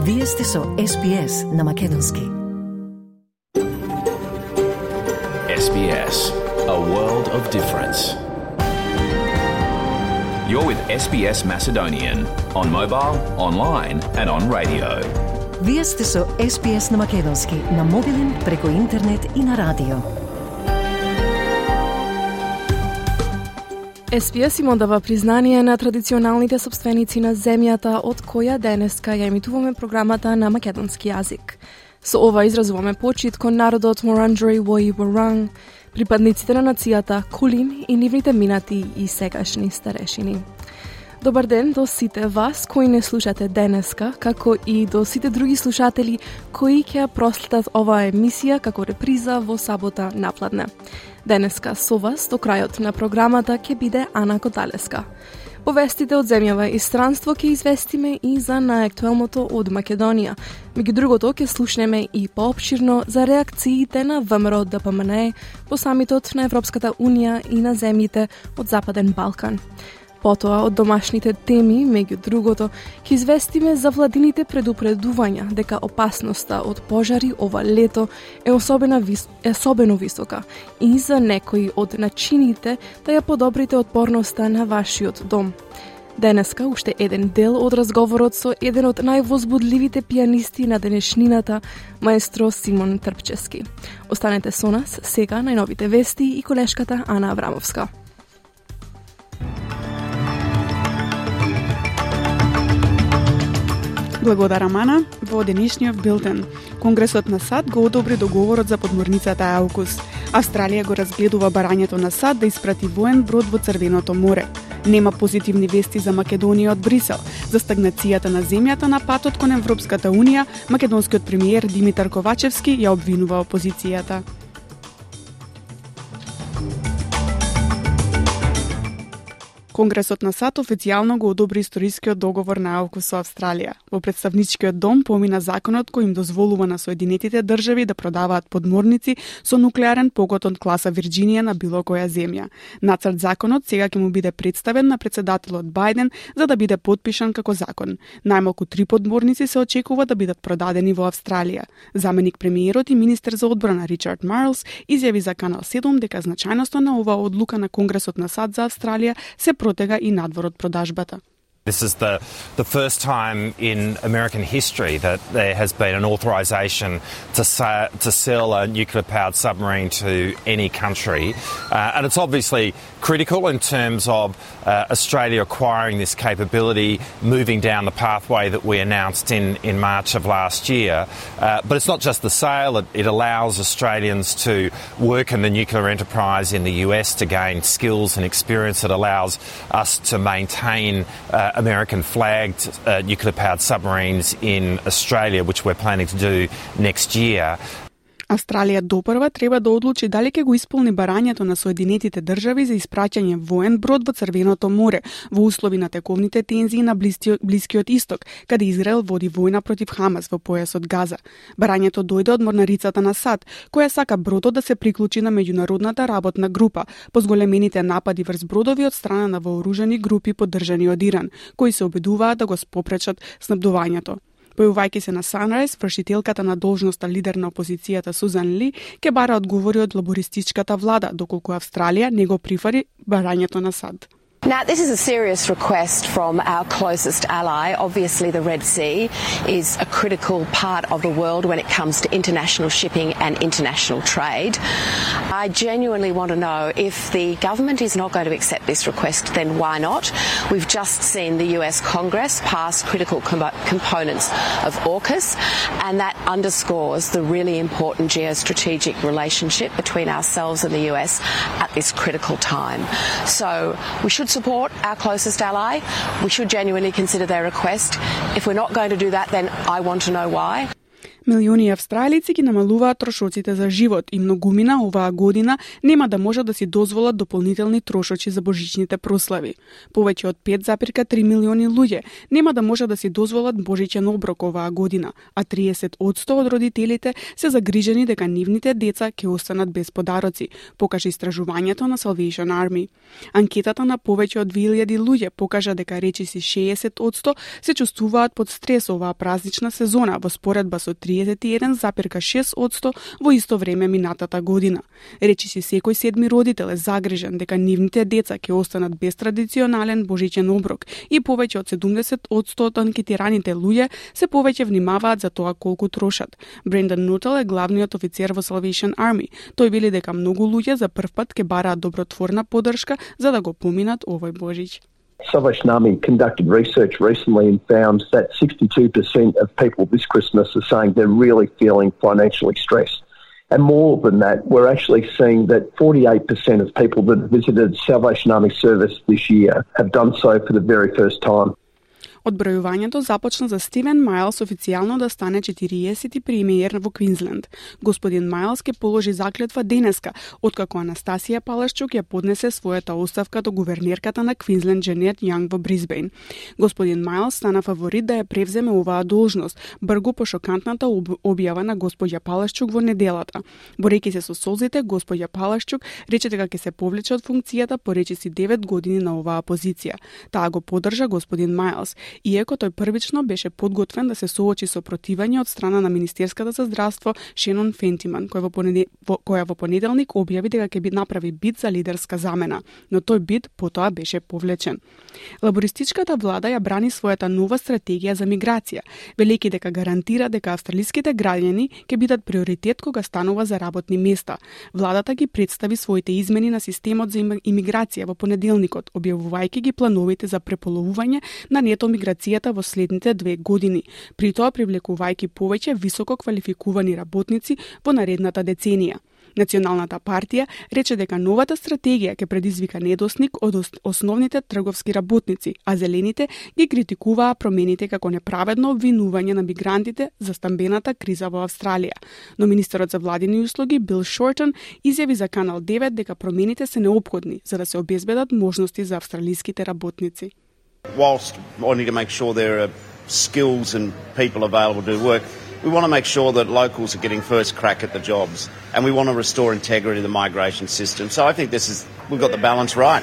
Вие сте со SBS на Македонски. SBS, a world of difference. You're with SBS Macedonian on mobile, online and on radio. Вие сте со SBS на Македонски на мобилен, преку интернет и на радио. SBS им одава признание на традиционалните собственици на земјата од која денеска ја емитуваме програмата на македонски јазик. Со ова изразуваме почит кон народот Wurundjeri Woi Wurrung, припадниците на нацијата Кулин и нивните минати и сегашни старешини. Добар ден до сите вас кои не слушате денеска, како и до сите други слушатели кои ќе проследат оваа емисија како реприза во сабота напладне. Денеска со вас до крајот на програмата ќе биде Ана Коталеска. По вестите од земјава и странство ќе известиме и за наактуелното од Македонија. Меѓу другото ќе слушнеме и поопширно за реакциите на ВМРО ДПМНЕ по самитот на Европската Унија и на земјите од Западен Балкан. Потоа од домашните теми, меѓу другото, ќе известиме за владините предупредувања дека опасноста од пожари ова лето е особено висока и за некои од начините да ја подобрите отпорноста на вашиот дом. Денеска уште еден дел од разговорот со еден од највозбудливите пијанисти на денешнината, маестро Симон Трпчевски. Останете со нас сега најновите вести и колешката Ана Аврамовска. Благодарам, Ана. Во денешниот билтен, Конгресот на САД го одобри договорот за подморницата AUKUS. Австралија го разгледува барањето на САД да испрати воен брод во Црвеното море. Нема позитивни вести за Македонија од Брисел. За стагнацијата на земјата на патот кон Европската Унија, македонскиот премиер Димитар Ковачевски ја обвинува опозицијата. Конгресот на САД официјално го одобри историскиот договор на AUKUS со Австралија. Во представничкиот дом помина законот кој им дозволува на Соединетите држави да продаваат подморници со нуклеарен погот од класа Вирџинија на било која земја. Нацрт законот сега ќе му биде представен на претседателот Бајден за да биде потпишан како закон. Најмалку 3 подморници се очекува да бидат продадени во Австралија. Заменик премиерот и министер за одбрана Ричард Марлс изјави за Канал 7 дека значајноста на оваа одлука на Конгресот на САД за Австралија се протега и надвор од продажбата. This is the first time in American history that there has been an authorisation to sell a nuclear-powered submarine to any country. And it's obviously critical in terms of Australia acquiring this capability, moving down the pathway that we announced in March of last year. But it's not just the sale, it allows Australians to work in the nuclear enterprise in the US to gain skills and experience. It allows us to maintain American-flagged nuclear-powered submarines in Australia, which we're planning to do next year. Австралија допрва треба да одлучи дали ќе го исполни барањето на Соединетите држави за испраќање воен брод во Црвеното море во услови на тековните тензии на Блискиот Исток, каде Израел води војна против Хамас во појасот Газа. Барањето дојде од морнарицата на САД, која сака бродот да се приклучи на меѓународната работна група по зголемените напади врз бродови од страна на вооружени групи поддржани од Иран, кои се обидуваат да го попречат снабдувањето. Појувајќи се на Sunrise, вршителката на должноста лидер на опозицијата Сузан Ли ќе бара одговори од лабористичката влада, доколку Австралија не го прифари барањето на САД. Now, this is a serious request from our closest ally. Obviously, the Red Sea is a critical part of the world when it comes to international shipping and international trade. I genuinely want to know if the government is not going to accept this request, then why not? We've just seen the US Congress pass critical components of AUKUS, and that underscores the really important geostrategic relationship between ourselves and the US at this critical time. So we should support our closest ally. We should genuinely consider their request. If we're not going to do that, then I want to know why. Милиони австралици ги намалуваат трошоците за живот и многумина оваа година нема да можат да си дозволат дополнителни трошоци за божичните прослави. Повеќе од 5,3 милиони луѓе нема да можат да си дозволат божичен оброк оваа година, а 30% од родителите се загрижени дека нивните деца ќе останат без подароци, покажа истражувањето на Salvation Army. Анкетата на повеќе од 2000 луѓе покажа дека речиси 60% се чувствуваат под стрес оваа празнична сезона во споредба со 31,6% во исто време минатата година. Речиси секој седми родител е загрижен дека нивните деца ќе останат без традиционален божичен оброк и повеќе од 70% од анкетираните луѓе се повеќе внимаваат за тоа колку трошат. Брендан Нутел е главниот офицер во Salvation Army. Тој вели дека многу луѓе за прв пат ќе бараат добротворна поддршка за да го поминат овој Божич. Salvation Army conducted research recently and found that 62% of people this Christmas are saying they're really feeling financially stressed. And more than that, we're actually seeing that 48% of people that visited Salvation Army service this year have done so for the very first time. Одбројувањето започна за Стивен Мајлс официјално да стане 40-ти премиер во Квинсленд. Господин Мајлс ке положи заклетва денеска, откако Анастасија Палашчук ја поднесе својата оставка до гувернерката на Квинсленд Дженет Јанг во Брисбејн. Господин Мајлс стана фаворит да ја превземе оваа должност, бргу по шокантната објава на госпоѓа Палашчук во неделата. Борејќи се со солзите, госпоѓа Палашчук рече дека ќе се повлече од функцијата по речиси 9 години на оваа позиција. Таа го поддржа господин Мајлс, иако тој првично беше подготвен да се соочи со противење од страна на Министерската за здравство Шенон Фентиман, која во понеделник објави дека ќе направи бид за лидерска замена, но тој бид потоа беше повлечен. Лабористичката влада ја брани својата нова стратегија за миграција, велејќи дека гарантира дека австралиските граѓани ќе бидат приоритет кога станува за работни места. Владата ги представи своите измени на системот за имиграција во понеделникот, објавувајќи ги плановите за преполовување на нето миграцијата во следните 2 години, при тоа привлекувајќи повеќе високо квалификувани работници во наредната деценија. Националната партија рече дека новата стратегија ќе предизвика недосник од основните трговски работници, а зелените ги критикуваа промените како неправедно обвинување на мигрантите за стамбената криза во Австралија. Но министерот за владини услуги Бил Шортон изјави за Канал 9 дека промените се неопходни за да се обезбедат можности за австралиските работници. Whilst wanting to make sure there are skills and people available to do work, we want to make sure that locals are getting first crack at the jobs, and we want to restore integrity to the migration system. So I think we've got the balance right.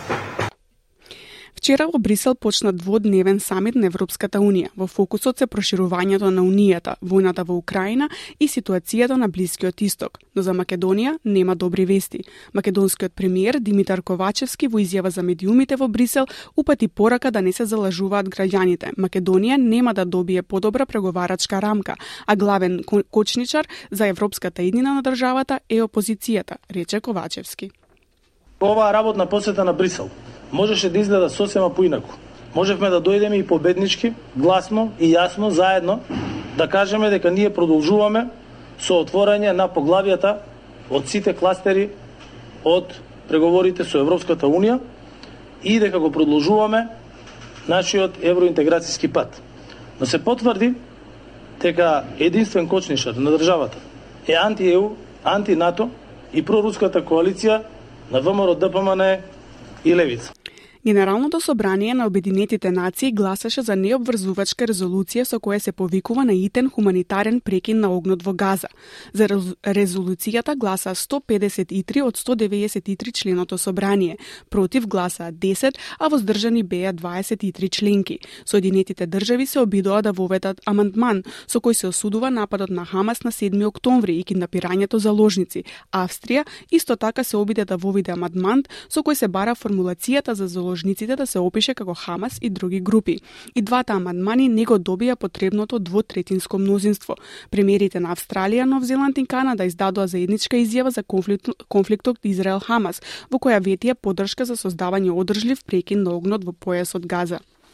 Вчера во Брисел почна дводневен самит на Европската Унија. Во фокусот се проширувањето на Унијата, војната во Украина и ситуацијата на Блискиот Исток. Но за Македонија нема добри вести. Македонскиот премиер Димитар Ковачевски во изјава за медиумите во Брисел упати порака да не се залажуваат граѓаните. Македонија нема да добие подобра преговарачка рамка, а главен кочничар за европската иднина на државата е опозицијата, рече Ковачевски. Оваа работна посета на Брисел можеше да изгледа сосема поинаку. Можевме да дојдеме и победнички, гласно и јасно, заедно, да кажеме дека ние продолжуваме со отворање на поглавијата од сите кластери од преговорите со Европската Унија и дека го продолжуваме нашиот евроинтеграцијски пат. Но се потврди дека единствен кочничар на државата е анти-ЕУ, анти-НАТО и проруската коалиција на ВМРО, ДПМН и Левица. Генералното собрание на Обединетите нации гласаше за необврзувачка резолуција со која се повикува на итен хуманитарен прекин на огнот во Газа. За резолуцијата гласа 153 од 193 членото собрание, против гласа 10, а воздржани беа 23 членки. Соединетите држави се обидоа да воведат амандман со кој се осудува нападот на Хамас на 7 октомври и киднапирањето заложници. Австрија исто така се обиде да воведе амандман со кој се бара формулацијата за заложниците да се опише како Хамас и други групи. И двата амандмани не го добија потребното двотретинско мнозинство. Премиерите на Австралија, Нов Зеланд и Канада издадоа заедничка изјава за конфликтот Израел-Хамас, во која ветија поддршка за создавање одржлив прекин на огнот во појасот Газа.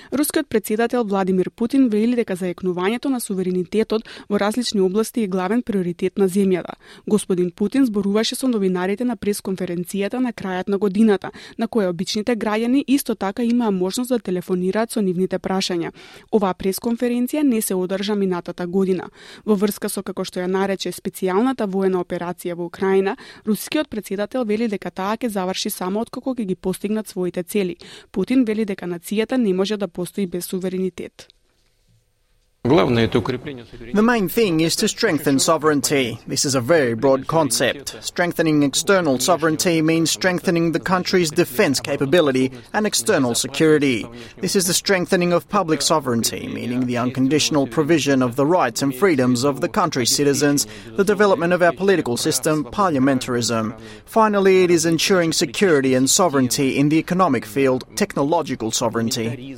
Рускиот претседател Владимир Путин вели дека заекнувањето на суверенитетот во различни области е главен приоритет на земјата. Господин Путин зборуваше со новинарите на пресконференцијата на крајот на годината, на која обичните граѓани исто така имаа можност да телефонираат со нивните прашања. Оваа пресконференција не се одржа минатата година. Во врска со, како што ја нарече, специјалната воена операција во Украина, рускиот претседател вели дека таа ќе заврши само откако ќе ги постигнат своите цели. Путин вели дека нацијата не може да постои без суверенитет. The main thing is to strengthen sovereignty. This is a very broad concept. Strengthening external sovereignty means strengthening the country's defence capability and external security. This is the strengthening of public sovereignty, meaning the unconditional provision of the rights and freedoms of the country's citizens, the development of our political system, parliamentarism. Finally, it is ensuring security and sovereignty in the economic field, technological sovereignty.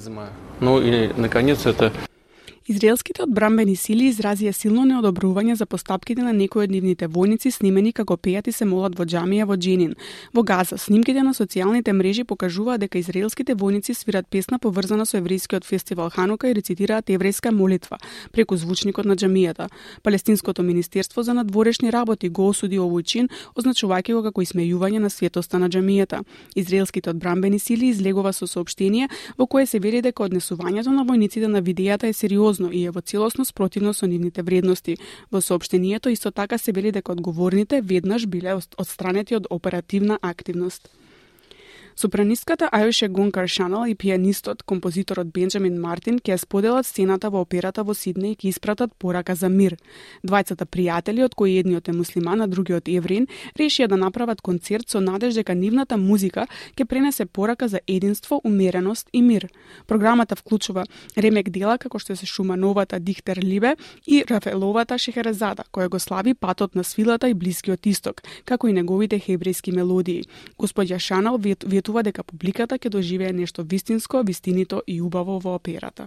Израелските одбранбени сили изразија силно неодобрување за постапките на некои од нивните војници снимени како пеат и се молат во џамија во Дженин. Во Газа, снимките на социјалните мрежи покажуваат дека израелските војници свират песна поврзана со еврејскиот фестивал Ханука и рецитираат еврејска молитва преку звучникот на џамијата. Палестинското министерство за надворешни работи го осуди овој чин, означувајќи го како исмејување на светоста на џамијата. Израелските одбранбени сили излегува со соопштение во кое се вели дека однесувањето на војниците на видејата е сериозно и е во целосно спротивно со нивните вредности. Во соопштението исто така се вели дека одговорните веднаш биле отстранети од оперативна активност. Сопранистката Айше Гонкар Шанал и пианистот, композиторот Бенџамин Мартин ќе споделат сцената во операта во Сиднеј и ќе испратат порака за мир. Двајцата пријатели, од кои едниот е муслиман, а другиот евреин, решија да направат концерт со надеж дека нивната музика ќе пренесе порака за единство, умереност и мир. Програмата вклучува ремек дела како што се Шумановата Дихтер Либе и Рафеловата Шехерезада, која го слави патот на свилата и Блискиот Исток, како и неговите хебрејски мелодии. Господја Шанал ветува дека публиката ќе доживее нешто вистинско, вистинито и убаво во операта.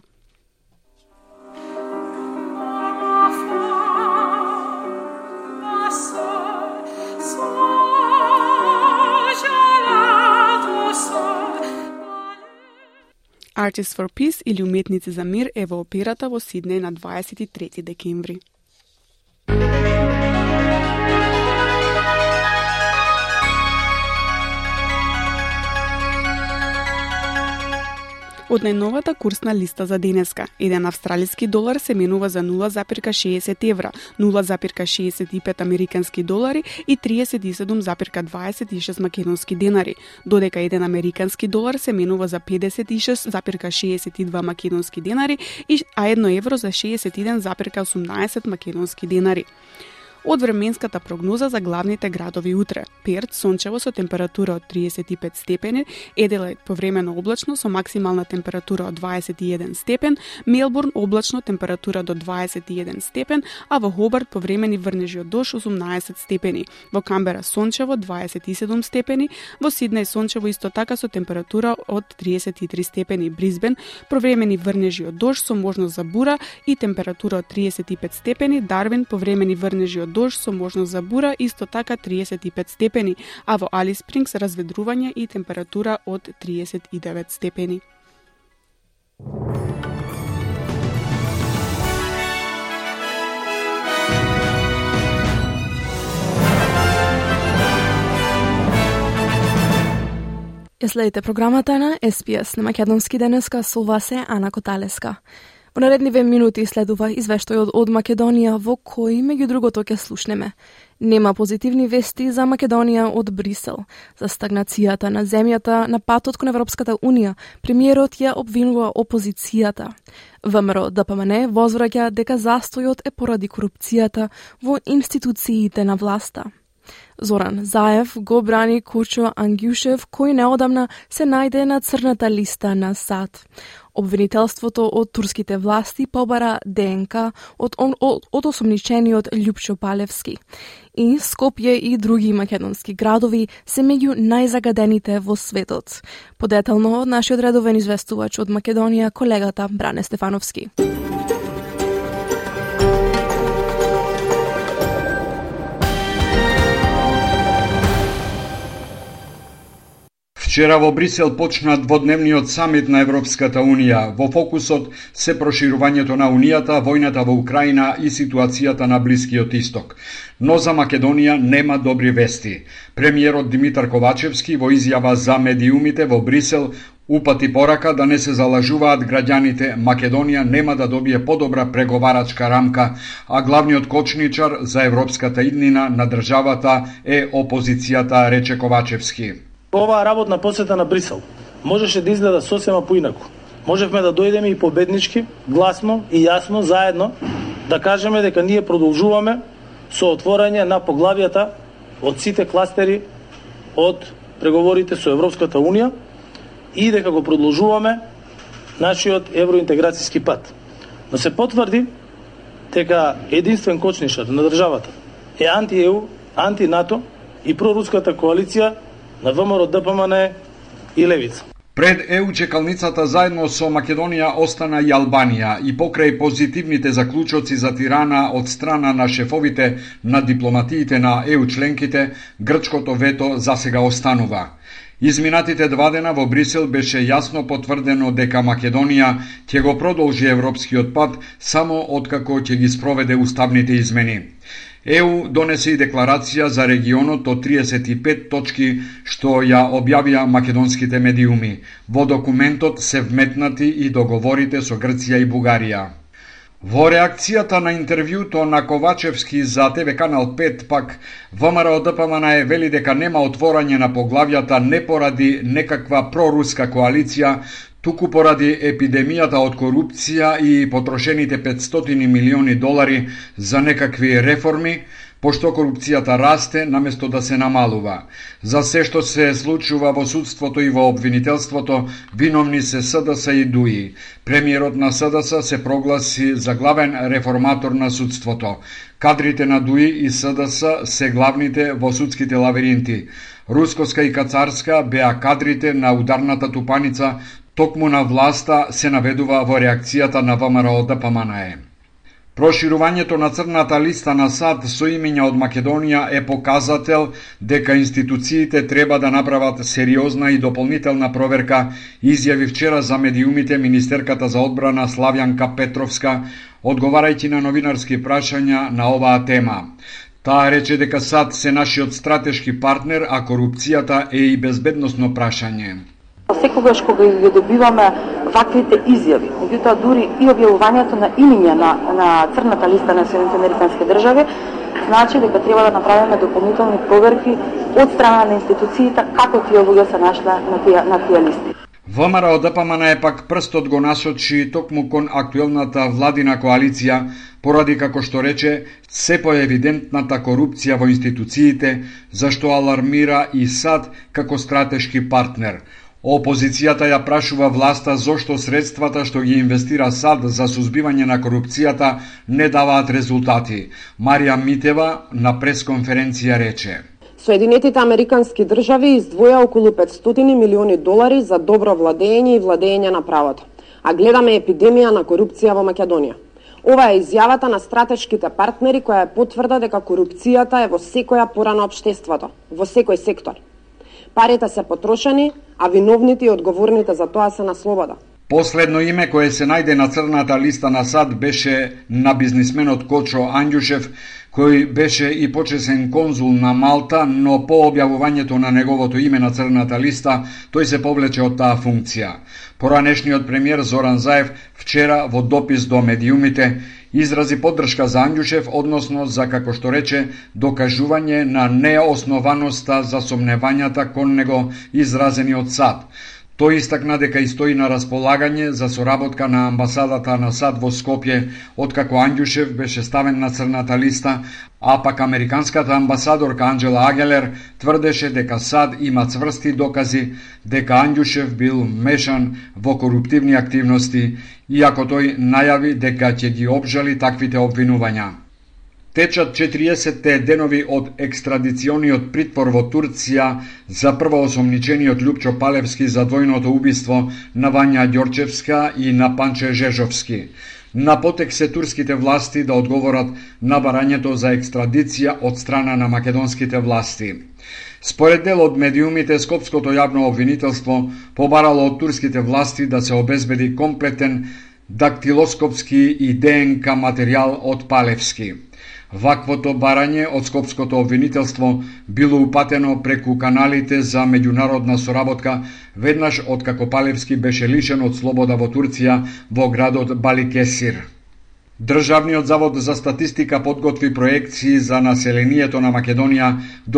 Artists for Peace или Уметници за мир е во операта во Сиднеј на 23 декември. Од најновата курсна листа за денеска, еден австралиски долар се менува за 0,60 евра, 0,65 американски долари и 37,26 македонски денари, додека еден американски долар се менува за 56,62 македонски денари, а 1 евро за 61,18 македонски денари. Од временската прогноза за главните градови утре: Перт сончево со температура од 35 степени, Еделаид повремено облачно со максимална температура од 21 степен, Мелбурн облачно температура до 21 степен, а во Хобарт повремени врнежи од дожд 18 степени, во Камбера сончево 27 степени, во Сиднеј сончево исто така со температура од 33 степени, Брисбен повремени врнежи од дожд со можност за бура и температура од 35 степени, Дарвин повремени врнежи од дожд со можност за бура, исто така 35 степени, а во Алис Спрингс разведрување и температура од 39 степени. Ја следите програмата на SPS на Македонски денеска, со вас е Ана Коталеска. Во наредниве минути следува извештајот од Македонија, во кој, меѓу другото, ќе слушнеме. Нема позитивни вести за Македонија од Брисел. За стагнацијата на земјата на патот кон Европската Унија, премиерот ја обвинува опозицијата. ВМРО ДПМН возвраќа дека застојот е поради корупцијата во институциите на власта. Зоран Заев го брани Курчо Ангјушев, кој неодамна се најде на црната листа на САД. Обвинителството од турските власти побара ДНК од осомничениот Љупчо Палевски. И Скопје и други македонски градови се меѓу најзагадените во светот. Подетално од нашиот редовен известувач од Македонија, колегата Бране Стефановски. Вчера во Брисел почна дводневниот самит на Европската Унија. Во фокусот се проширувањето на Унијата, војната во Украина и ситуацијата на Блискиот Исток. Но за Македонија нема добри вести. Премиерот Димитар Ковачевски во изјава за медиумите во Брисел упати порака да не се залажуваат граѓаните. Македонија нема да добие подобра преговарачка рамка, а главниот кочничар за европската иднина на државата е опозицијата, рече Ковачевски. Оваа работна посета на Брисел можеше да изгледа сосема поинаку. Можевме да дојдеме и победнички, гласно и јасно, заедно, да кажеме дека ние продолжуваме со отворање на поглавјата од сите кластери од преговорите со Европската Унија и дека го продолжуваме нашиот евроинтеграцијски пат. Но се потврди дека единствен кочничар на државата е анти-ЕУ, анти-НАТО и проруската коалиција на ВМРО, ДПМН и Левица. Пред ЕУ чекалницата заедно со Македонија остана и Албанија и покрај позитивните заклучоци за Тирана од страна на шефовите на дипломатиите на ЕУ членките, грчкото вето засега останува. Изминатите 2 дена во Брисел беше јасно потврдено дека Македонија ќе го продолжи европскиот пат само откако ќе ги спроведе уставните измени. ЕУ донесе и декларација за регионот од 35 точки што ја објавија македонските медиуми. Во документот се вметнати и договорите со Грција и Бугарија. Во реакцијата на интервјуто на Ковачевски за ТВ Канал 5 пак, ВМРО ДПМН вели дека нема отворање на поглавјата не поради некаква проруска коалиција, туку поради епидемијата од корупција и потрошените $500 милиони за некакви реформи, пошто корупцијата расте наместо да се намалува. За се што се случува во судството и во обвинителството, виновни се СДС и ДУИ. Премиерот на СДС се прогласи за главен реформатор на судството. Кадрите на ДУИ и СДС се главните во судските лавиринти. Рускоска и Кацарска беа кадрите на ударната тупаница, токму на власта, се наведува во реакцијата на ВМРО ДПМН. Проширувањето на црната листа на САД со имиња од Македонија е показател дека институциите треба да направат сериозна и дополнителна проверка, изјави вчера за медиумите министерката за одбрана Славјанка Петровска, одговарајќи на новинарски прашања на оваа тема. Таа рече дека САД се нашиот стратешки партнер, а корупцијата е и безбедносно прашање. Секогаш кога ги добиваме ваквите изјави, меѓутоа дури и објавувањето на имиња на црната листа на Соединените американски држави, значи дека треба да направиме дополнителни проверки од страна на институциите како тие луѓе се нашла на тие листи. ВМРО ДПМН пак прстот го насочи токму кон актуелната владина коалиција, поради, како што рече, се поевидентната корупција во институциите, зашто алармира и САД како стратешки партнер. Опозицијата ја прашува власта зошто средствата што ги инвестира САД за сузбивање на корупцијата не даваат резултати. Марија Митева на пресконференција рече: Соединетите американски држави издвоја околу $500 милиони за добро владење и владење на правото, а гледаме епидемија на корупција во Македонија. Ова е изјавата на стратешките партнери која е потврда дека корупцијата е во секоја пора на општеството, во секој сектор. Парите се потрошени, а виновните и одговорните за тоа се на слобода. Последно име кое се најде на црната листа на САД беше на бизнисменот Кочо Анѓушев, кој беше и почесен конзул на Малта, но по објавувањето на неговото име на црната листа, тој се повлече од таа функција. Поранешниот премиер Зоран Заев вчера во допис до медиумите изрази поддршка за Анѓушев, односно за, како што рече, докажување на неоснованоста за сомневањата кон него изразени од САД. Тој истакна дека и стои на располагање за соработка на амбасадата на САД во Скопје, откако Анѓушев беше ставен на црната листа, а пак американската амбасадорка Анџела Агелер тврдеше дека САД има цврсти докази дека Анѓушев бил мешан во коруптивни активности, иако тој најави дека ќе ги обжали таквите обвинувања. Течат 40 денови од екстрадициониот притвор во Турција за првоосомничениот Љупчо Палевски за двојното убиство на Вања Ѓорчевска и на Панче Жежовски. На потек се турските власти да одговорат на барањето за екстрадиција од страна на македонските власти. Според дел од медиумите, Скопското јавно обвинителство побарало од турските власти да се обезбеди комплетен дактилоскопски и ДНК материјал од Палевски. Ваквото барање од Скопското обвинителство било упатено преку каналите за меѓународна соработка веднаш откако Палевски беше лишен од слобода во Турција во градот Баликесир. Државниот завод за статистика подготви проекции за населението на Македонија до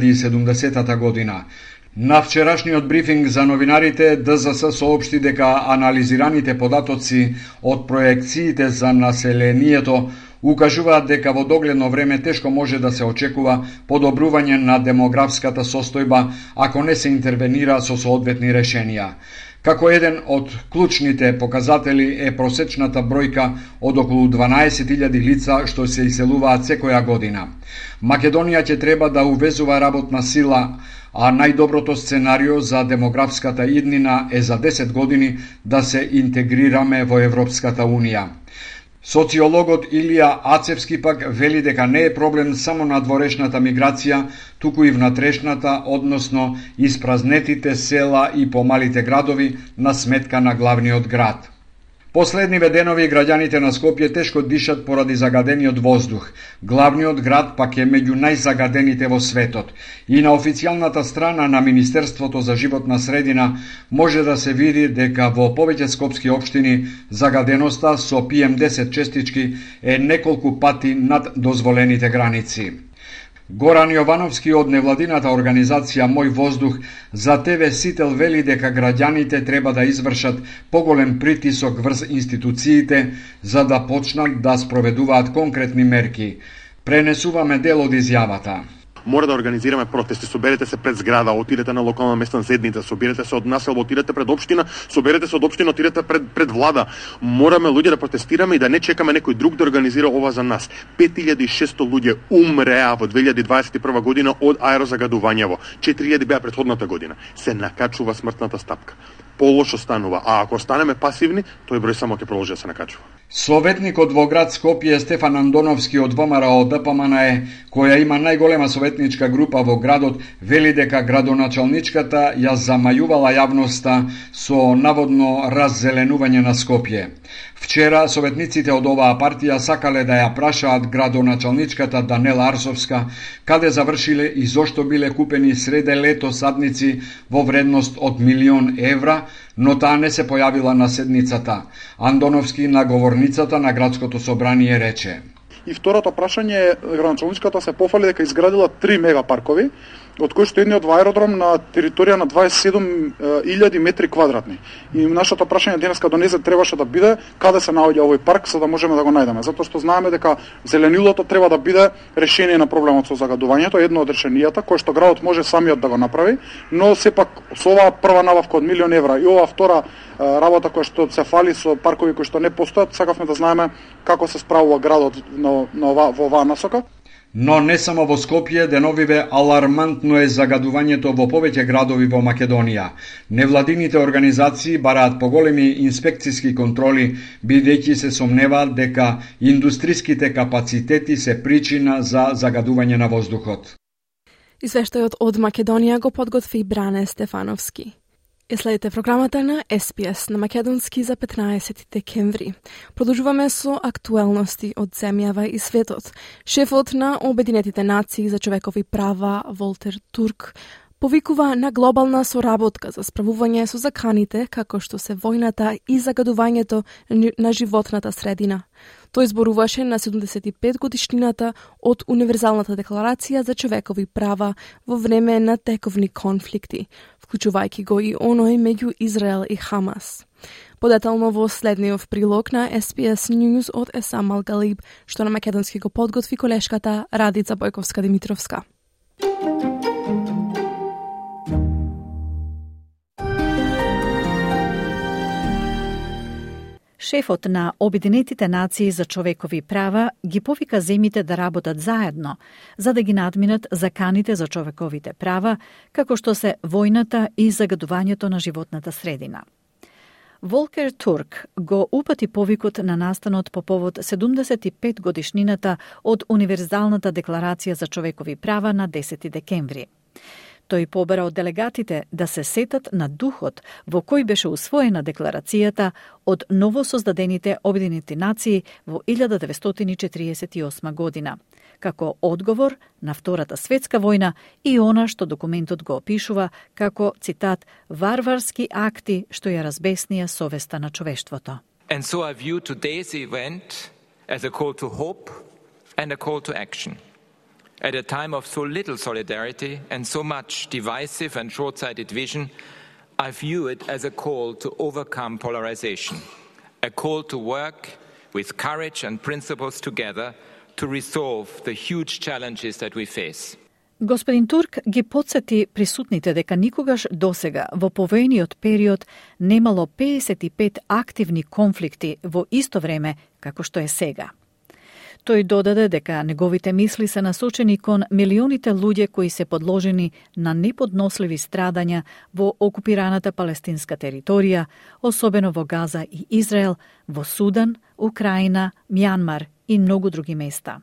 2070 година. На вчерашниот брифинг за новинарите, ДЗС соопшти дека анализираните податоци од проекциите за населението укажуваат дека во догледно време тешко може да се очекува подобрување на демографската состојба ако не се интервенира со соодветни решенија. Како еден од клучните показатели е просечната бројка од околу 12.000 лица што се иселуваат секоја година. Македонија ќе треба да увезува работна сила, а најдоброто сценарио за демографската иднина е за 10 години да се интегрираме во Европската Унија. Социологот Илија Ацевски пак вели дека не е проблем само надворешната миграција, туку и внатрешната, односно испразнетите села и помалите градови на сметка на главниот град. Последниве денови граѓаните на Скопје тешко дишат поради загадениот воздух. Главниот град пак е меѓу најзагадените во светот. И на официјалната страна на Министерството за животна средина може да се види дека во повеќе скопски општини загаденоста со PM10 честички е неколку пати над дозволените граници. Горан Јовановски од невладината организација Мој воздух за ТВ Сител вели дека граѓаните треба да извршат поголем притисок врз институциите за да почнат да спроведуваат конкретни мерки. Пренесуваме дел од изјавата. Мора да организираме протести, соберете се пред зграда, отидете на локална местна заедница, соберете се од населба, отидете пред општина, соберете се од општина, отидете пред влада. Мораме луѓе да протестираме и да не чекаме некој друг да организира ова за нас. 5600 луѓе умреа во 2021 година од аерозагадувањево. 4000 беа претходната година. Се накачува смртната стапка. Полошо станува, а ако останеме пасивни, тој број само ќе продолжи да се накачува. Советникот во град Скопје Стефан Андоновски од ВМРО ДПМНЕ, која има најголема советничка група во градот, вели дека градоначалничката ја замајувала јавноста со наводно раззеленување на Скопје. Вчера советниците од оваа партија сакале да ја прашаат градоначалничката Данела Арсовска каде завршиле и зошто биле купени среде лето садници во вредност од 1.000.000 евра, но таа не се појавила на седницата. Андоновски на говорницата на градското собрание рече: И второто прашање е, градоначалничката се пофали дека изградила 3 мегапаркови, од кои што едниот во аеродром на територија на 27.000 метри квадратни. И нашето прашање денеска до нејзе требаше да биде каде се наоѓа овој парк за да можеме да го најдеме, затоа што знаеме дека зеленилото треба да биде решение на проблемот со загадувањето, едно од решенијата кое што градот може самиот да го направи, но сепак со оваа прва набавка од 1.000.000 евра и оваа втора работа која што се фали со паркови кои што не постојат, сакавме да знаеме како се справува градот во оваа насока. Но не само во Скопје, деновиве алармантно е загадувањето во повеќе градови во Македонија. Невладините организации бараат поголеми инспекциски контроли, бидејќи се сомневаат дека индустриските капацитети се причина за загадување на воздухот. Извештајот од Македонија го подготви Бране Стефановски. Следите програмата на SPS на македонски за 15 декември. Продолжуваме со актуелности од земјава и светот. Шефот на Обединетите нации за човекови права Волтер Турк повикува на глобална соработка за справување со заканите како што се војната и загадувањето на животната средина. Тој зборуваше на 75 годишнината од Универзалната декларација за човекови права во време на тековни конфликти, вклучувајќи го и оној меѓу Израел и Хамас. Подетално во следниот прилог на SPS News од Есам Алгалиб, што на македонски го подготви колешката Радица Бојковска-Димитровска. Шефот на Обединетите нации за човекови права ги повика земите да работат заедно, за да ги надминат заканите за човековите права, како што се војната и загадувањето на животната средина. Волкер Турк го упати повикот на настанот по повод 75 годишнината од Универзалната декларација за човекови права на 10 декември. Тој побара од делегатите да се сетат на духот во кој беше усвоена декларацијата од новосоздадените Обединети нации во 1948 година, како одговор на Втората светска војна и она што документот го опишува како, цитат, варварски акти што ја разбеснија совеста на човештвото. And so I view today's event as a call to hope and a call to action. At a time of so little solidarity and so much divisive and short-sighted vision, I view it as a call to overcome polarization, a call to work with courage and principles together to resolve the huge challenges that we face. Господин Турк ги подсети присутните дека никогаш досега во повојниот период немало 55 активни конфликти во исто време како што е сега. Тој додаде дека неговите мисли се насочени кон милионите луѓе кои се подложени на неподносливи страдања во окупираната палестинска територија, особено во Газа и Израел, во Судан, Украина, Мјанмар и многу други места.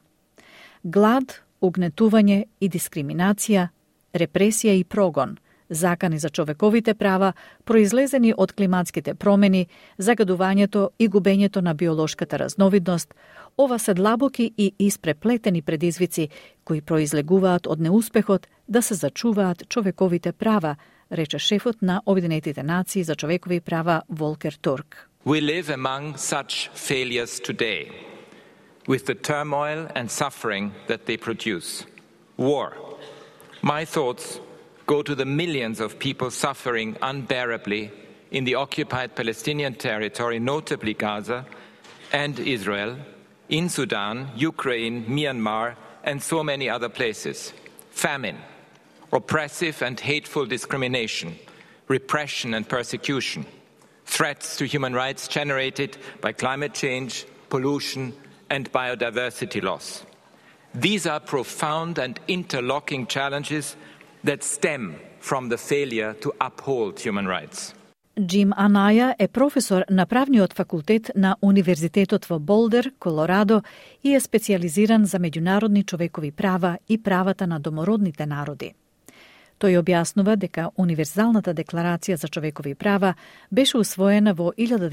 Глад, угнетување и дискриминација, репресија и прогон, закани за човековите права, произлезени од климатските промени, загадувањето и губењето на биолошката разновидност, ова се длабоки и испреплетени предизвици кои произлегуваат од неуспехот да се зачуваат човековите права, рече шефот на Обединетите нации за човекови права Волкер Турк. We live among such failures today, with the turmoil and suffering that they produce. War. My thoughts go to the millions of people suffering unbearably in the occupied Palestinian territory, notably Gaza and Israel, in Sudan, Ukraine, Myanmar, and so many other places. Famine, oppressive and hateful discrimination, repression and persecution, threats to human rights generated by climate change, pollution, and biodiversity loss. These are profound and interlocking challenges that stem from the failure to uphold human rights. Джим Анаја е професор на правниот факултет на Универзитетот во Болдер, Колорадо и е специјализиран за меѓународни човекови права и правата на домородните народи. Тој објаснува дека Универзалната декларација за човекови права беше усвоена во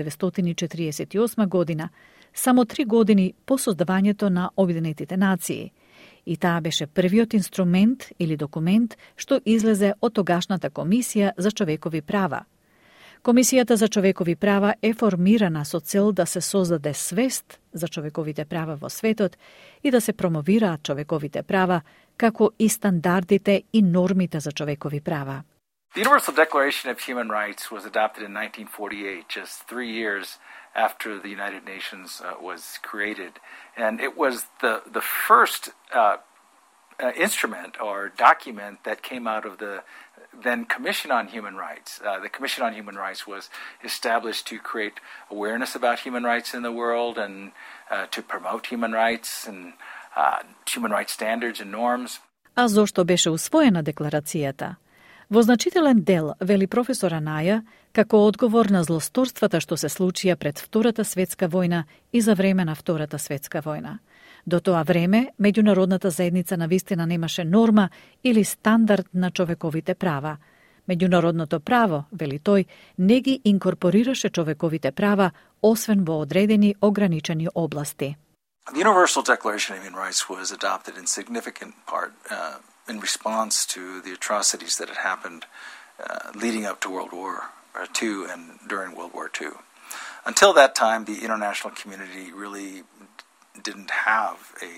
1948 година, само 3 години по создавањето на Обединетите нации, и таа беше првиот инструмент или документ што излезе од тогашната Комисија за човекови права. Комисијата за човекови права е формирана со цел да се создаде свест за човековите права во светот и да се промовираат човековите права, како и стандардите и нормите за човекови права. The Universal Declaration of Human Rights was adopted in 1948, just 3 years after the United Nations was created. And it was the first instrument or document that came out of the then Commission on Human Rights. The Commission on Human Rights was established to create awareness about human rights in the world and to promote human rights and human rights standards and norms. А зошто беше усвоена декларацијата? Во значителен дел, вели професор Анаја, како одговор на злосторствата што се случија пред Втората светска војна и за време на Втората светска војна. До тоа време, меѓународната заедница навистина немаше норма или стандард на човековите права. Меѓународното право, вели тој, не ги инкорпорираше човековите права, освен во одредени ограничени области. The Universal Declaration of Human Rights was adopted in significant part in response to the atrocities that had happened leading up to World War II and during World War II. Until that time, the international community really didn't have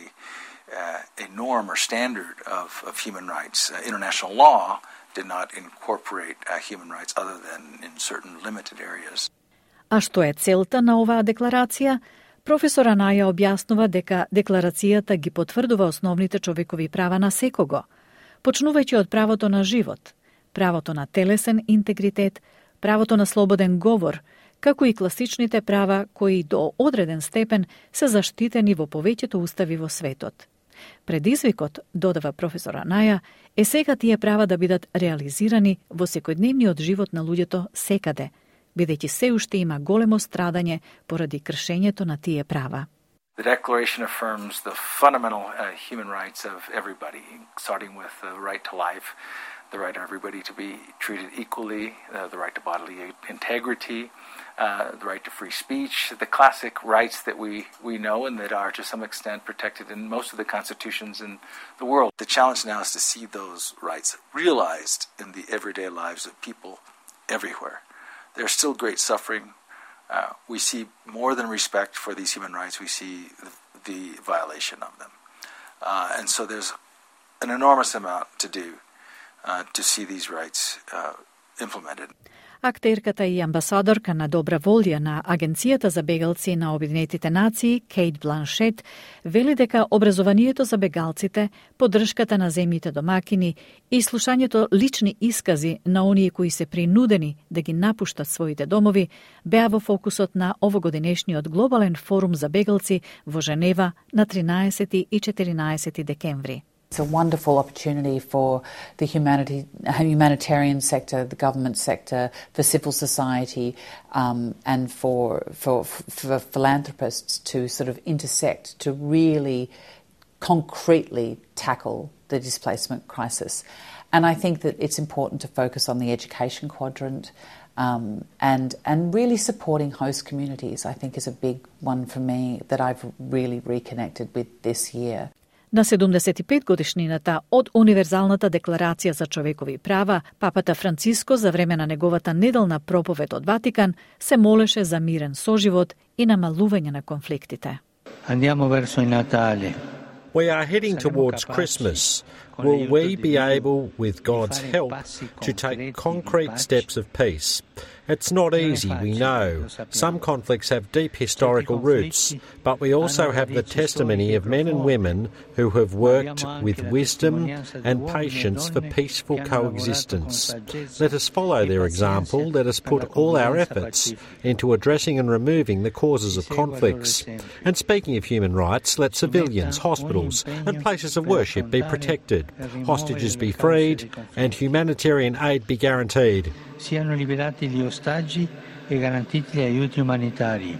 a norm or standard of human rights. International law did not incorporate human rights other than in certain limited areas. А што е целта на оваа декларација? Професор Анаја објаснува дека декларацијата ги потврдува основните човекови права на секого, почнувајќи од правото на живот, правото на телесен интегритет, правото на слободен говор, како и класичните права кои до одреден степен се заштитени во повеќето устави во светот. Предизвикот, додава професор Анаја, е сега тие права да бидат реализирани во секојдневниот живот на луѓето секаде, бидејќи се уште има големо страдање поради кршењето на тие права. The Declaration affirms the fundamental human rights of everybody, starting with the right to life, the right of everybody to be treated equally, the right to bodily integrity, the right to free speech, the classic rights that we know and that are to some extent protected in most of the constitutions in the world. The challenge now is to see those rights realized in the everyday lives of people everywhere. There's still great suffering. We see more than respect for these human rights, we see the violation of them. And so there's an enormous amount to do to see these rights implemented. Актерката и амбасадорка на добра волја на Агенцијата за бегалци на Обединетите нации, Кейт Бланшет, вели дека образованието за бегалците, поддршката на земјите домакини и слушањето лични искази на оние кои се принудени да ги напуштат своите домови беа во фокусот на овогодинешниот глобален форум за бегалци во Женева на 13 и 14 декември. It's a wonderful opportunity for the humanitarian sector, the government sector, for civil society, and for philanthropists to sort of intersect, to really concretely tackle the displacement crisis. And I think that it's important to focus on the education quadrant, and really supporting host communities, I think, is a big one for me that I've really reconnected with this year. На 75 годишнината од Универзалната декларација за човекови права, папата Франциско за време на неговата неделна проповед од Ватикан се молеше за мирен соживот и намалување на конфликтите. Andiamo verso il Natale. We are heading towards Christmas. Will we be able, with God's help, to take concrete steps of peace? It's not easy, we know. Some conflicts have deep historical roots, but we also have the testimony of men and women who have worked with wisdom and patience for peaceful coexistence. Let us follow their example. Let us put all our efforts into addressing and removing the causes of conflicts. And speaking of human rights, let civilians, hospitals and places of worship be protected, hostages be freed, and humanitarian aid be guaranteed. Siano liberati gli ostaggi e garantiti gli aiuti umanitari.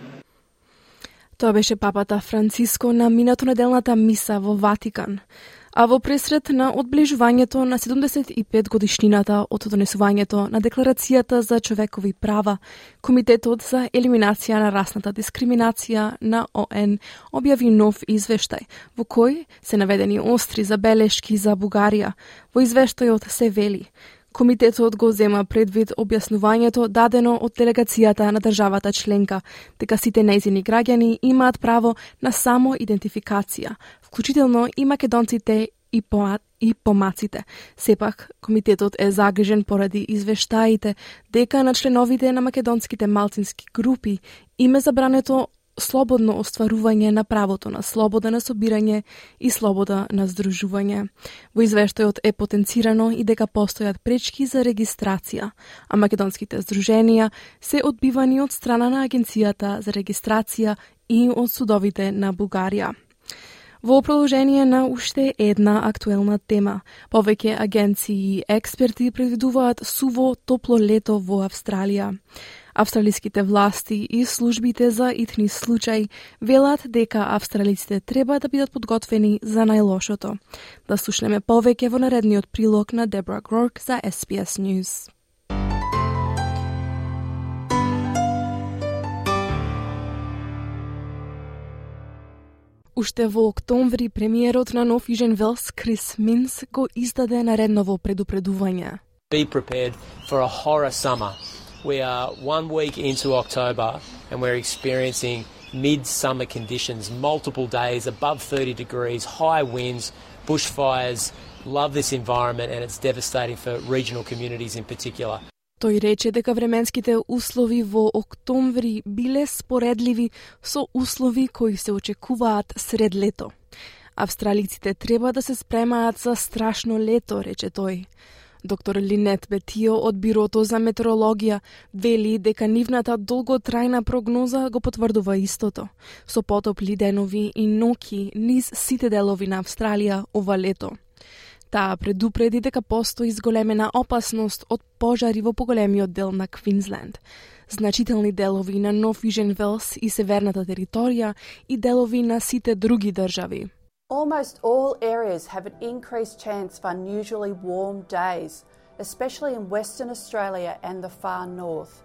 Тоа беше папата Франциско на минатонеделната миса во Ватикан, а во пресред на одближувањето на 75 годишнината од донесувањето на Декларацијата за човекови права, Комитетот за елиминација на расната дискриминација на ООН објави нов извештај, во кој се наведени остри забелешки за Бугарија. Во извештајот се вели: Комитетот го зема предвид објаснувањето дадено од делегацијата на државата членка, дека сите нејзини граѓани имаат право на само идентификација, вклучително и македонците и помаците. Сепак, комитетот е загрижен поради извештаите дека на членовите на македонските малцински групи им е забрането слободно остварување на правото на слобода на собирање и слобода на здружување. Во извештајот е потенцирано и дека постојат пречки за регистрација, а македонските здруженија се одбивани од страна на Агенцијата за регистрација и од судовите на Бугарија. Во продолжение на уште една актуелна тема, повеќе агенции и експерти предвидуваат суво топло лето во Австралија. Австралиските власти и службите за итни случаи велат дека австралиците треба да бидат подготвени за најлошото. Да слушнеме повеќе во наредниот прилог на Дебра Грорк за SBS News. Уште во октомври премиерот на Нов Южен Велс Крис Минс го издаде наредново предупредување. Be prepared for a horror summer. We are 1 week into October and we're experiencing mid-summer conditions, multiple days above 30 degrees, high winds, bushfires. Love this environment and it's devastating for regional communities in particular. Тој рече дека временските услови во октомври биле споредливи со услови кои се очекуваат сред лето. Австралиците треба да се спремаат за страшно лето, рече тој. Доктор Линет Бетио од Бирото за метеорологија вели дека нивната долготрајна прогноза го потврдува истото, со потопли денови и ноќи низ сите делови на Австралија ова лето. Таа предупреди дека постои зголемена опасност од пожари во поголемиот дел на Квинсленд. значителни делови на Нов Южен Велс и северната територија и делови на сите други држави. Almost all areas have an increased chance of unusually warm days, especially in Western Australia and the far north.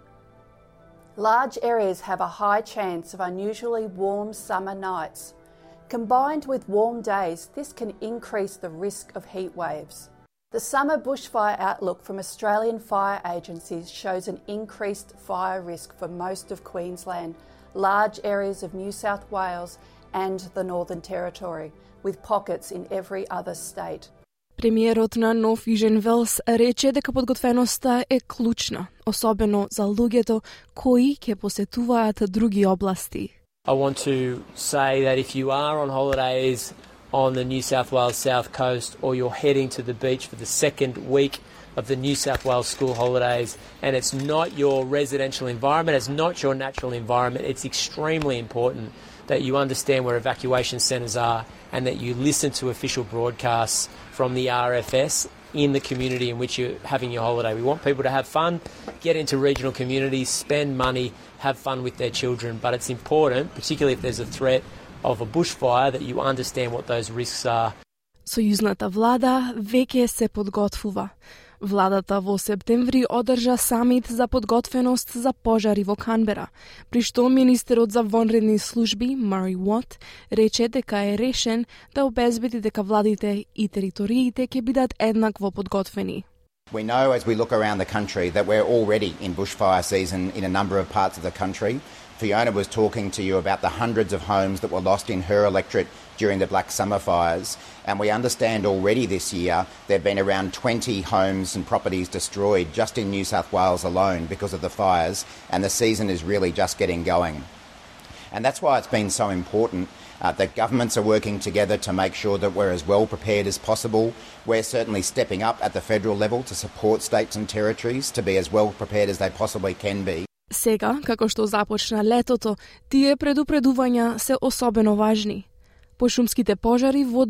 Large areas have a high chance of unusually warm summer nights. Combined with warm days, this can increase the risk of heat waves. The summer bushfire outlook from Australian fire agencies shows an increased fire risk for most of Queensland, large areas of New South Wales and the Northern Territory, with pockets in every other state. Премиерот на Нов Южен Велс рече дека подготвеноста е клучна, особено за луѓето кои ќе посетуваат други области. I want to say that if you are on holidays on the New South Wales South Coast or you're heading to the beach for the second week of the New South Wales school holidays and it's not your residential environment, it's not your natural environment, it's extremely important that you understand where evacuation centres are and that you listen to official broadcasts from the RFS in the community in which you're having your holiday. We want people to have fun, get into regional communities, spend money, have fun with their children, but it's important, particularly if there's a threat of a bushfire, that you understand what those risks are. Сојузната влада веќе се подготвува. Владата во септември одржа самит за подготвеност за пожари во Канбера, при што министерот за вонредни служби Мари Уот рече дека е решен да обезбеди дека владите и териториите ќе бидат еднакво подготвени. We know as we look around the country that we're already in bushfire season in a number of parts of the country. Fiona was talking to you about the hundreds of homes that were lost in her electorate during the Black Summer fires, and we understand already this year there have been around 20 homes and properties destroyed just in New South Wales alone because of the fires, and the season is really just getting going. And that's why it's been so important that governments are working together to make sure that we're as well prepared as possible. We're certainly stepping up at the federal level to support states and territories to be as well prepared as they possibly can be. Сега, како што започна летото, тие предупредувања се особено важни. По шумските пожари во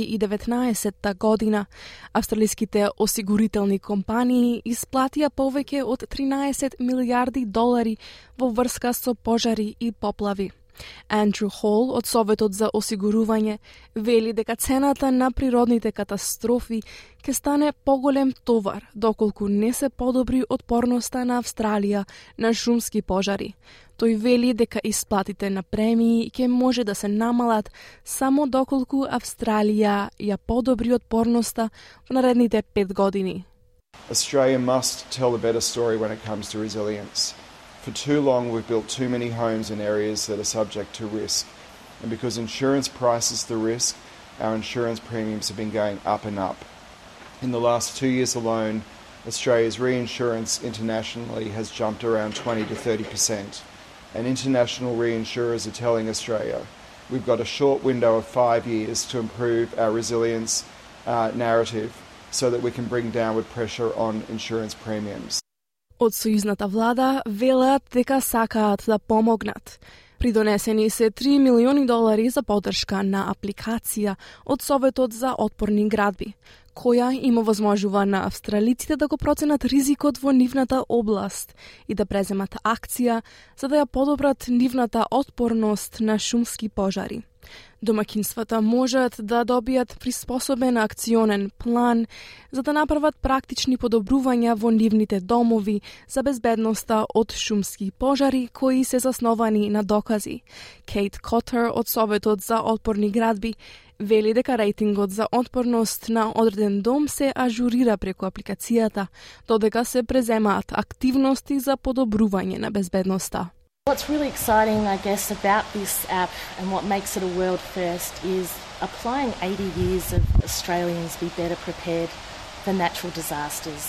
2019 година, австралиските осигурителни компании исплатија повеќе од 13 милиарди долари во врска со пожари и поплави. Андрю Хол од Советот за осигурување вели дека цената на природните катастрофи ќе стане поголем товар доколку не се подобри отпорноста на Австралија на шумски пожари. Тој вели дека исплатите на премии ќе може да се намалат само доколку Австралија ја подобри отпорноста во наредните 5 години. Australia must tell a better story when it comes to resilience. For too long, we've built too many homes in areas that are subject to risk. And because insurance prices the risk, our insurance premiums have been going up and up. In the last 2 years alone, Australia's reinsurance internationally has jumped around 20 to 30%. And international reinsurers are telling Australia we've got a short window of 5 years to improve our resilience narrative so that we can bring downward pressure on insurance premiums. Од сојузната влада велат дека сакаат да помогнат. Придонесени се 3 милиони долари за поддршка на апликација од Советот за отпорни градби, која им овозможува на австралиците да го проценат ризикот во нивната област и да преземат акција за да ја подобрат нивната отпорност на шумски пожари. Домакинствата можат да добијат приспособен акционен план за да направат практични подобрувања во нивните домови за безбедноста од шумски пожари кои се засновани на докази. Кейт Котер од Советот за отпорни градби вели дека рейтингот за отпорност на одреден дом се ажурира преку апликацијата, додека се преземаат активности за подобрување на безбедноста. What's really exciting, I guess, about this app and what makes it a world first is applying 80 years of Australians be better prepared for natural disasters.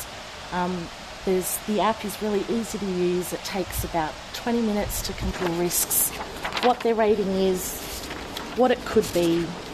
The app is really easy to use. It takes about 20 minutes to control risks, what their rating is, what it could be,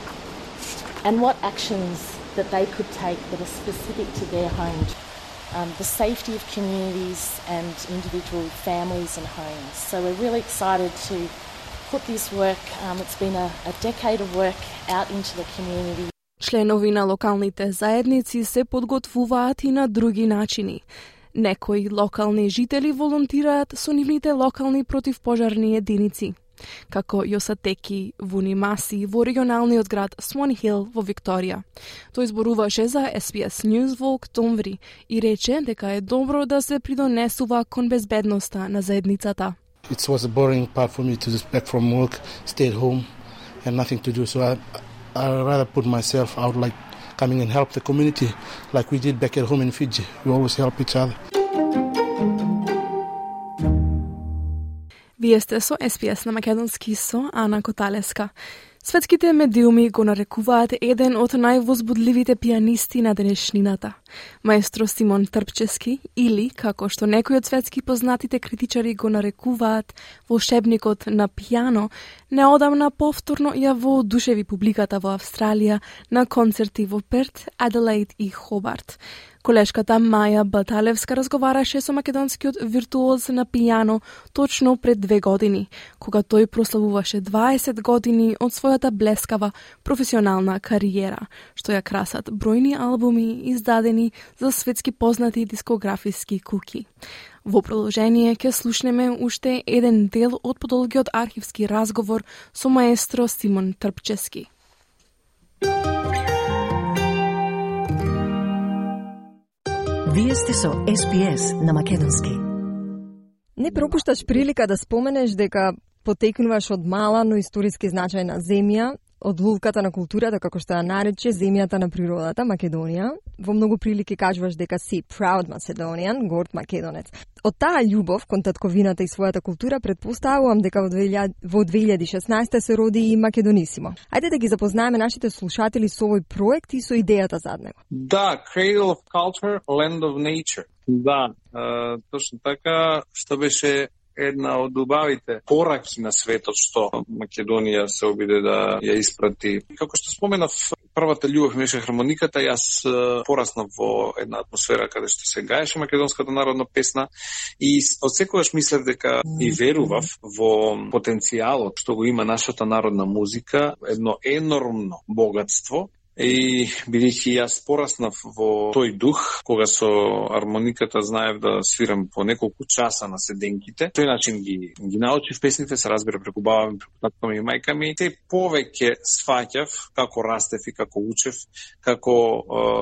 and what actions that they could take that are specific to their home. The safety of communities and individual families and homes. So we're really excited to put this work, it's been a decade of work out into the community. Членови на локалните заедници се подготвуваат и на други начини. Некои локални жители волонтираат со нивните локални противпожарни единици, како Јосатеки Вунимаси во регионалниот град Swan Hill во Викторија. Тој зборуваше за SBS News во октомври и рече дека е добро да се придонесува кон безбедноста на заедницата. It was a boring part for me to just back from work, stay at home and nothing to do, so I rather put myself out, like coming and help the community like we did back at home in Fiji. We always help each other. Вие сте со SBS на македонски со Ана Коталеска. Светските медиуми го нарекуваат еден од највозбудливите пианисти на денешнината. Маестро Симон Трпчески, или, како што некои од светски познатите критичари го нарекуваат, волшебникот на пијано, неодамна повторно ја воодушеви публиката во Австралија на концерти во Перт, Аделаид и Хобарт. Колешката Маја Баталевска разговараше со македонскиот виртуоз на пијано точно пред 2 години, кога тој прославуваше 20 години од својата блескава професионална кариера, што ја красат бројни албуми издадени за светски познати дискографиски куки. Во продолжение ќе слушнеме уште еден дел од подолгиот архивски разговор со маестро Симон Трпчески. Вие сте со SBS на македонски. Не пропушташ прилика да споменеш дека потекнуваш од мала, но историски значајна земја, од лулката на културата, како што ја нарече земјата на природата, Македонија. Во многу прилики кажуваш дека си proud Macedonian, горд македонец. Од таа љубов кон татковината и својата култура предпоставувам дека во 2016 се роди и Македонисимо. Ајде да ги запознаеме нашите слушатели со овој проект и со идејата зад него. Да, Cradle of Culture, Land of Nature. Да, точно така, што беше една од убавите пораки на светот што Македонија се обиде да ја испрати. Како што споменав, првата љубов ми беше хармониката. Јас пораснав во една атмосфера каде што се гаеше македонската народна песна и од секогаш мислев дека и верував во потенцијалот што го има нашата народна музика, едно енормно богатство. И бидејќи јас пораснав во тој дух, кога со армониката знаев да свирам по неколку часа на седенките, тој начин ги научив песните, се разбира преку баба ми, преку татко ми и мајка ми, се повеќе сваќав како растев и како учев, како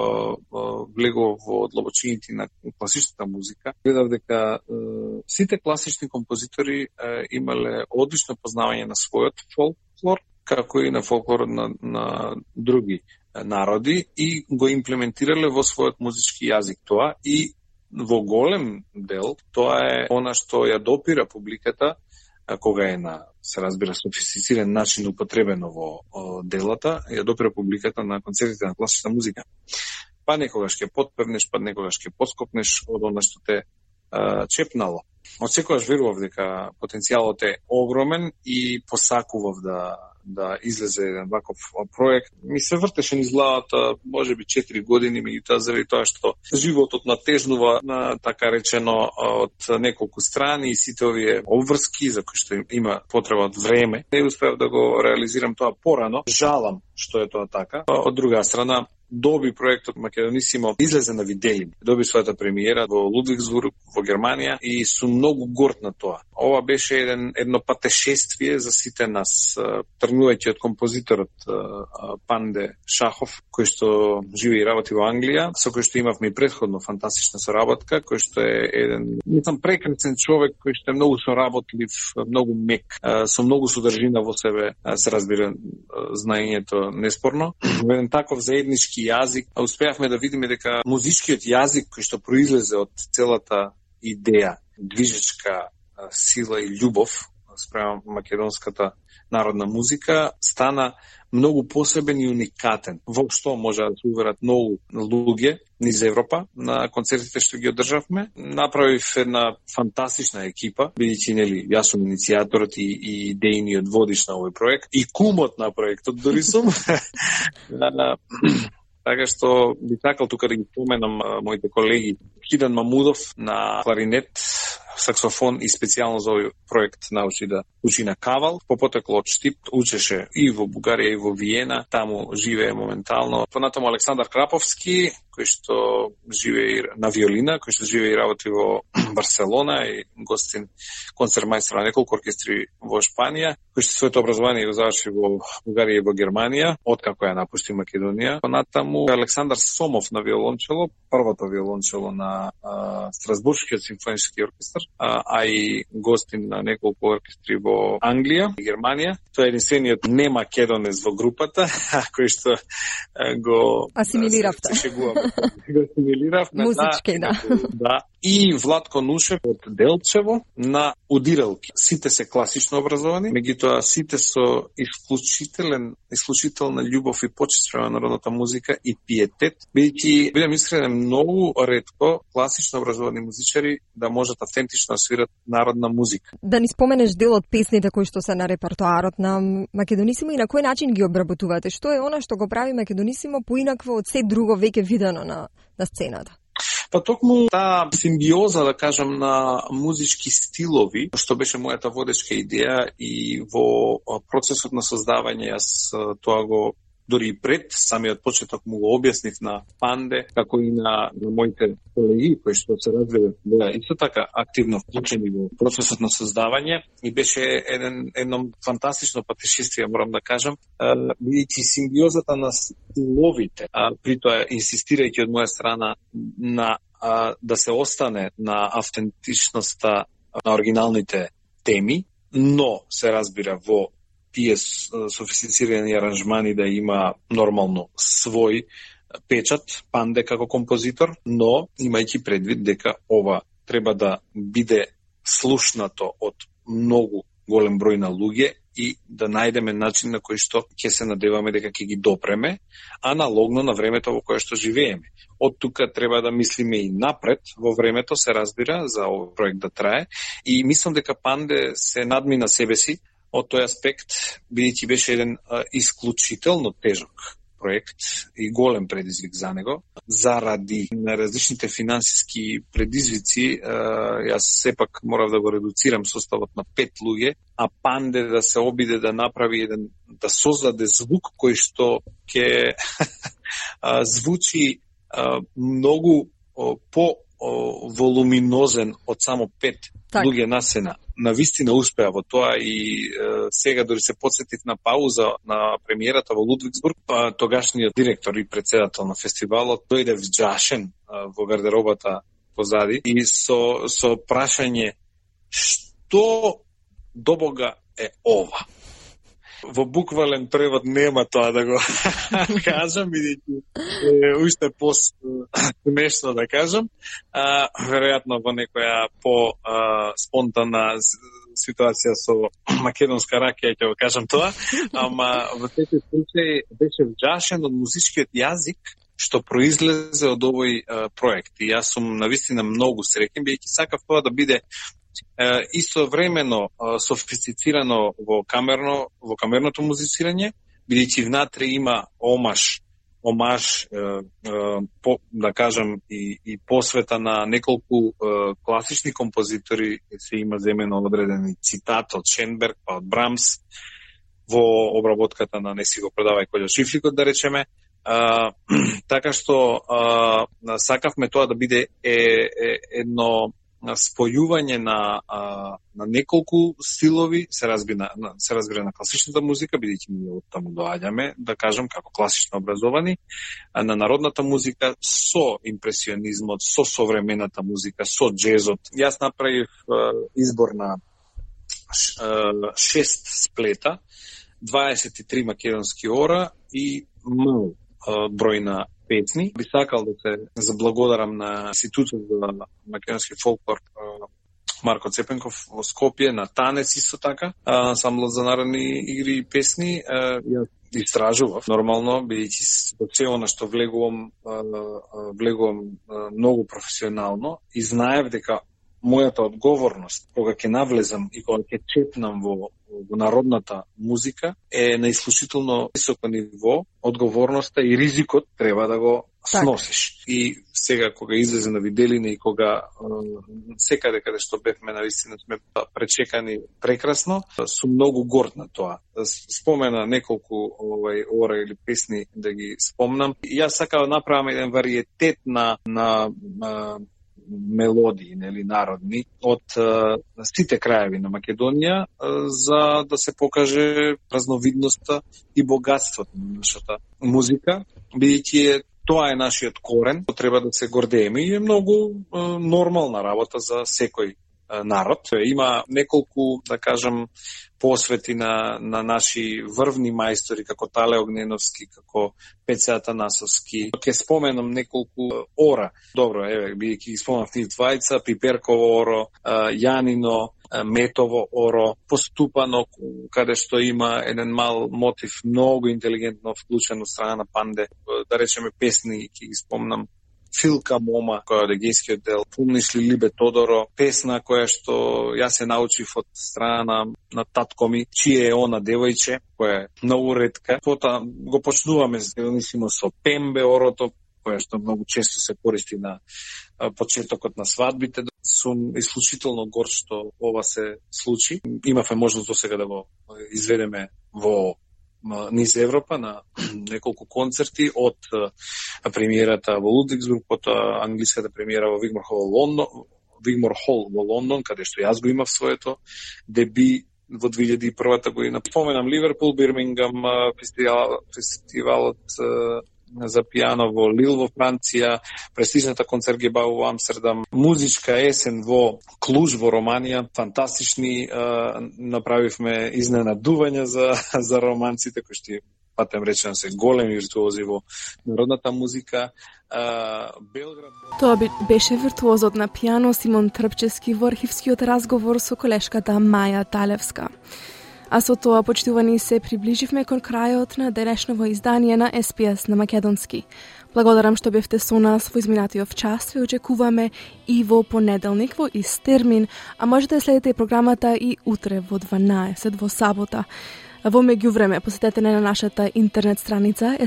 влегов во длабочините на класичната музика. Гледав дека сите класични композитори имале одлично познавање на својот фолклор, како и на фолклорот на други народи и го имплементирале во својот музички јазик тоа и во голем дел тоа е она што ја допира публиката кога е на, се разбира, софистициран начин употребено во делата, ја допира публиката на концертите на класична музика. Па некогаш ќе потпевнеш, па некогаш ќе поскопнеш од она што те чепнало. Од секогаш верував дека потенцијалот е огромен и посакував да излезе еден ваков проект. Ми се вртеше низ главата, можеби 4 години, меѓутоа заради тоа што животот натежнува на така речено од неколку страни и сите овие обврски за кои што има потреба од време, не успеав да го реализирам тоа порано. Жалам што е тоа така. Од друга страна, доби проектот Македонисимо излезе на видеи, доби својата премиера во Лудвигсбург во Германија и сум многу горд на тоа. Ова беше едно патешествие за сите нас, тргнувајќи од композиторот Панде Шахов, кој што живее и работи во Англија, со кој што имавме и претходно фантастична соработка, кој што е еден прекрасен човек, кој што е многу соработлив, многу мек, со многу содржина во себе, се разбира знаењето неспорно. Во еден таков заеднички јазик, успеавме да видиме дека музичкиот јазик кој што произлезе од целата идеја, движечка сила и љубов спрема македонската народна музика стана многу посебен и уникатен. Во што може да се уверат многу луѓе низ Европа на концертите што ги одржавме. Направив една фантастична екипа, бидејќи нели јас сум иницијаторот и идејниот водиш на овој проект и кумот на проектот дори сум. Така што би сакал тука да ги споменам моите колеги Хидан Мамудов на кларинет, саксофон и специјално за овој проект научи да учи на Кавал, по потекло од Штип учеше и во Бугарија и во Виена, таму живее моментално. Понатаму Александар Краповски, кој што живее на виолина, кој што живее и работи во Барселона и гостин концертмајстор на неколку оркестри во Шпанија, кој што своето образование го заврши во Бугарија и во Германија, откако ја напушти Македонија. Понатаму Александар Сомов на виолончело, првото виолончело на Страсбуршкиот симфонички оркестар, а и гостин на неколку оркестри во Англија и Германија. Тој е единствениот немакедонец во групата, кој што го асимилиравте. Го асимилиравме. Музички, да. И Владко Нушев од Делчево на удиралки. Сите се класично образовани, меѓутоа сите со исклучителна љубов и почит према народната музика и пиетет, бидејќи бидам искрен, многу ретко класично образовани музичари да можат автентично да свират народна музика. Да ни споменеш дел од песните кои што се на репертоарот на Македонисимо и на кој начин ги обработувате? Што е она што го прави Македонисимо поинакво од се друго веќе видено на сцената? Па токму таа симбиоза, да кажам, на музички стилови, што беше мојата водечка идеја и во процесот на создавање, јас тоа го дори и пред самиот почеток му го објаснив на Панде, како и на моите колеги, кои што се развиваат исто така активно вклучени во процесот на создавање, и беше едно фантастично патешествие, морам да кажам, бидејќи симбиозата на стиловите, при тоа инсистирајќи од моја страна на да се остане на автентичноста на оригиналните теми, но се разбира во тие софистицирани аранжмани да има нормално свој печат, Панде како композитор, но имајќи предвид дека ова треба да биде слушнато од многу голем број на луѓе и да најдеме начин на кој што ќе се надеваме дека ќе ги допреме, аналогно на времето во кое што живееме. Од тука треба да мислиме и напред во времето, се разбира, за овој проект да трае, и мислам дека Панде се надмина себе си од тој аспект, бидејќи беше еден исклучително тежок проект и голем предизвик за него. Заради на различните финансиски предизвици, јас сепак морав да го редуцирам составот на 5 луѓе, а Панде да се обиде да направи да создаде звук кој што ќе звучи многу по-волуминозен од само 5 луѓе на сцена. Навистина успеа во тоа и сега дори се подсетив на пауза на премиерата во Лудвигсбург, тогашниот директор и председател на фестивалот дојде вџашен во гардеробата позади и со прашање што до Бога е ова? Во буквален превод нема тоа да го кажам, бидејќи уште по-смешно да кажам. Веројатно во некоја по-спонтанна ситуација со македонска ракија ќе го кажам тоа, ама во секој случај беше вџашен од музичкиот јазик што произлезе од овој проект. И јас сум навистина многу среќен, бидејќи сакав тоа да биде истовремено софистицирано во камерното музицирање, бидејќи внатре има омаш, да кажам, и посвета на неколку класични композитори, се има земено одредени цитат од Шенберг, па од Брамс, во обработката на Не си го продавај Колјо Шифликот, да речеме. Така што сакавме тоа да биде едно спојување на неколку стилови, се разбира на класичната музика, бидејќи ние од таму доаѓаме, да кажам, како класично образовани, на народната музика со импресионизмот, со современата музика, со джезот. Јас направив избор на 6 сплета, 23 македонски ора и мал број на песни. Би сакал да се заблагодарам на Институтот за македонски фолклор Марко Цепенков во Скопје, на Танец исто така, ансамблот за народни игри и песни. Ја истражував нормално, бидејќи во цело на што влегувам многу професионално и знаев дека мојата одговорност кога ќе навлезам и кога ќе четнам во народната музика е на исклучително високо ниво. Одговорноста и ризикот треба да го сносиш. И сега кога излезе на виделина и кога секаде каде што бевме навистина сме пречекани прекрасно, сум многу горд на тоа. Спомена неколку ора или песни да ги спомнам. И јас сакам да направам еден вариетет на мелодии, нели, народни од сите краеви на Македонија за да се покаже разновидноста и богатството на нашата музика, бидејќи тоа е нашиот корен, треба да се гордееме и е многу нормална работа за секој народ. Има неколку, да кажам, посвети на наши врвни мајстори, како Тале Огненовски, како Пеце Атанасовски. Ке споменам неколку ора. Добро, бидејќи ги спомнав нив двајца, Пиперково оро, Јанино, Метово оро, Поступано, каде што има еден мал мотив, многу интелигентно вклучен од страна на Панде. Да речеме песни, ќе ги спомнам, Филка Мома, која од егејскиот дел, Помниш ли Либе Тодоро, песна која што јас се научив од страна на татко ми, чие е она девојче, која е многу ретка. Потоа го почнуваме со Пембе орото, која што многу често се користи на почетокот на свадбите. Сум исклучително горд што ова се случи. Имавме можност досега да го изведеме во низ Европа на неколку концерти, од премиерата во Лудвигсбург, потоа англиската премиера во Вигмор Хол во Лондон, каде што јас го имав своето деби во 2001 година. Споменам Ливерпул, Бирмингам, фестивалот за пијано во Лил во Франција, престижната концертгеба во Амстердам, музичка есен во Клуж во Романија, фантастични, направивме изненадувања за романците кои што патем речено се големи виртуози во народната музика. Белград. Тоа беше виртуозот на пијано Симон Трпчевски во архивскиот разговор со колешката Маја Талевска. А со тоа, почитувани, се приближивме кон крајот на денешново издание на SPS на македонски. Благодарам што бевте со нас во изминатиот час. Ве очекуваме и во понеделник во ист термин, а можете да следите програмата и утре во 12 во сабота. Во меѓувреме, посетете на нашата интернет страница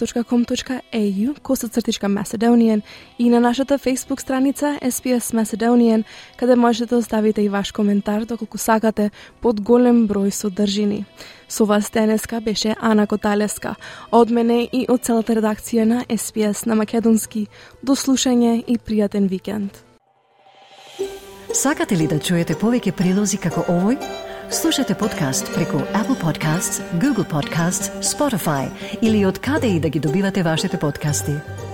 sps.com.au/Macedonian и на нашата Facebook страница SPS Macedonian, каде можете да оставите и ваш коментар доколку сакате под голем број содржини. Со вас денеска беше Ана Коталеска, од мене и од целата редакција на SPS на македонски. До слушање и пријатен викенд. Сакате ли да чуете повеќе прилози како овој? Слушате подкаст преку Apple Podcasts, Google Podcasts, Spotify или од каде и да ги добивате вашите подкасти.